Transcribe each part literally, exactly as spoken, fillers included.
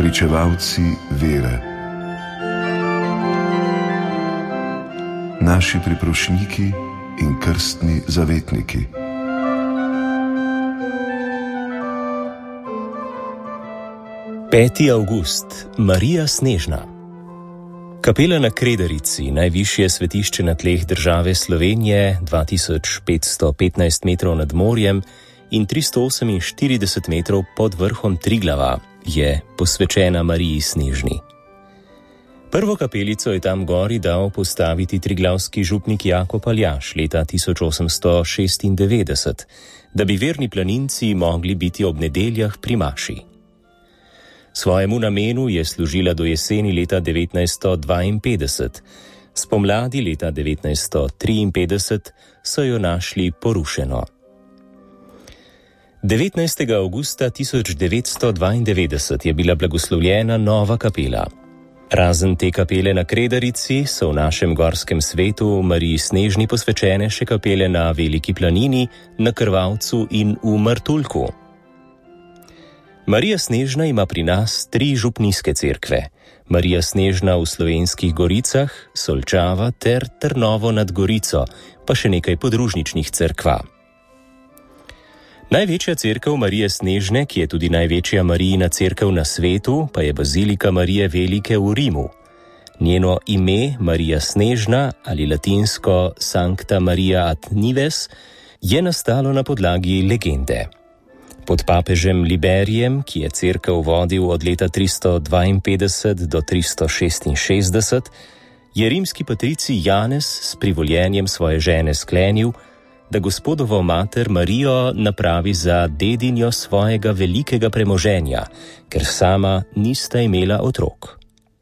pričevalci vere, naši priprošniki in krstni zavetniki. peti avgust. Marija Snežna. Kapela na Kredarici, najvišje svetišče na tleh države Slovenije, dva tisoč petsto petnajst metrov nad morjem in tristo oseminštirideset metrov pod vrhom Triglava, je posvečena Mariji Snežni. Prvo kapelico je tam gori dal postaviti triglavski župnik Jakob Aljaž leta tisoč osemsto šestindevetdeset, da bi verni planinci mogli biti ob nedeljah pri maši. Svojemu namenu je služila do jeseni leta devetnajststo dvainpetdeset, spomladi leta devetnajststo triinpetdeset so jo našli porušeno. devetnajstega avgusta tisoč devetsto dvaindevetdeset je bila blagoslovljena nova kapela. Razen te kapele na Kredarici so v našem gorskem svetu Mariji Snežni posvečene še kapele na Veliki planini, na Krvavcu in v Martuljku. Marija Snežna ima pri nas tri župnijske cerkve. Marija Snežna v Slovenskih Goricah, Solčava ter Trnovo nad Gorico, pa še nekaj podružničnih cerkva. Največja cerkev Marije Snežne, ki je tudi največja Marijina cerkev na svetu, pa je Bazilika Marije Velike v Rimu. Njeno ime, Marija Snežna ali latinsko Sancta Maria ad Nives, je nastalo na podlagi legende. Pod papežem Liberijem, ki je cerkev vodil od leta tristo dvainpetdeset do tristo šestinšestdeset, je rimski patricij Janez s privoljenjem svoje žene sklenil, da Gospodovo mater Marijo napravi za dedinjo svojega velikega premoženja, ker sama nista imela otrok.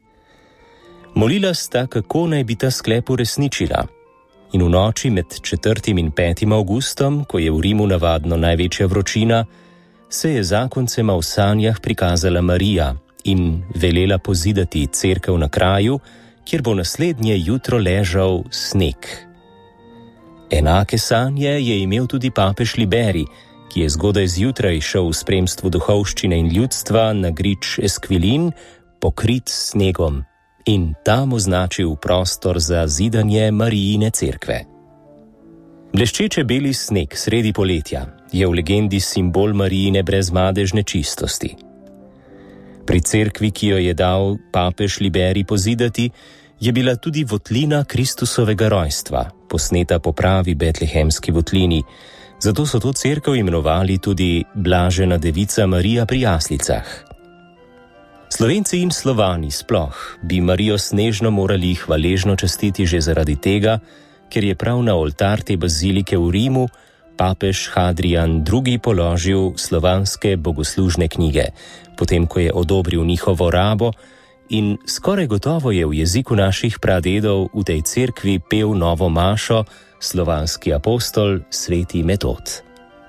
Molila sta, kako naj bi ta sklep uresničila, in v noči med četrtim in petim avgustom, ko je v Rimu navadno največja vročina, se je zakoncema v sanjah prikazala Marija in velela pozidati cerkev na kraju, kjer bo naslednje jutro ležal sneg. Enake sanje je imel tudi papež Liberij, ki je zgodaj zjutraj šel v spremstvu duhovščine in ljudstva na grič Esquilin, pokrit s snegom, in tam označil prostor za zidanje Marijine cerkve. Bleščeče beli sneg sredi poletja je v legendi simbol Marijine brezmadežne čistosti. Pri cerkvi, ki jo je dal papež Liberij pozidati, je bila tudi votlina Kristusovega rojstva, posneta po pravi betlehemski votlini, zato so to cerkev imenovali tudi Blažena devica Marija pri jaslicah. Slovenci in Slovani sploh bi Marijo Snežno morali hvaležno častiti že zaradi tega, ker je prav na oltar te bazilike v Rimu papež Hadrian drugi. položil slovanske bogoslužne knjige, potem ko je odobril njihovo rabo, in skoraj gotovo je v jeziku naših pradedov v tej cerkvi pel novo mašo slovanski apostol sveti Metod.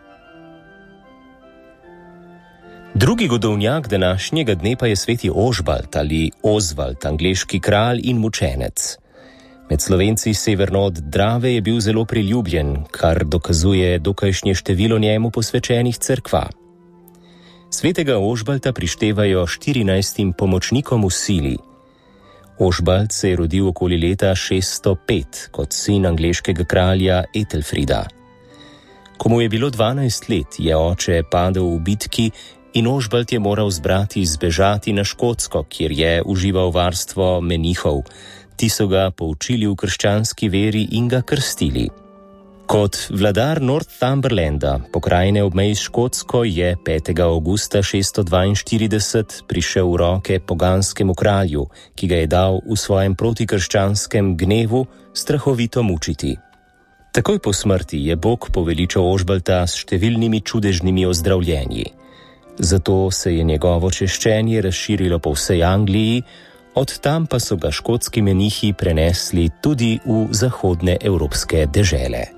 Drugi godovnjak današnjega dne pa je sveti Ožbalt ali Ozvald, angleški kralj in mučenec. Med Slovenci severno od Drave je bil zelo priljubljen, kar dokazuje dokajšnje število njemu posvečenih cerkva. Svetega Ožbalta prištevajo štirinajstim pomočnikom v sili. Ožbalt se je rodil okoli leta šeststo pet kot sin angleškega kralja Etelfrida. Ko mu je bilo dvanajst let, je oče padel v bitki in Ožbalt je moral z brati zbežati na Škotsko, kjer je užival varstvo menihov. Ti so ga poučili v krščanski veri in ga krstili. Kot vladar Northumberlanda, pokrajine ob meji s Škotsko, je petega avgusta šeststo dvainštirideset prišel v roke poganskemu kralju, ki ga je dal v svojem protikrščanskem gnevu strahovito mučiti. Takoj po smrti je Bog poveličal Ožbalta s številnimi čudežnimi ozdravljenji. Zato se je njegovo češčenje razširilo po vsej Angliji, od tam pa so ga škotski menihi prenesli tudi v zahodne evropske dežele.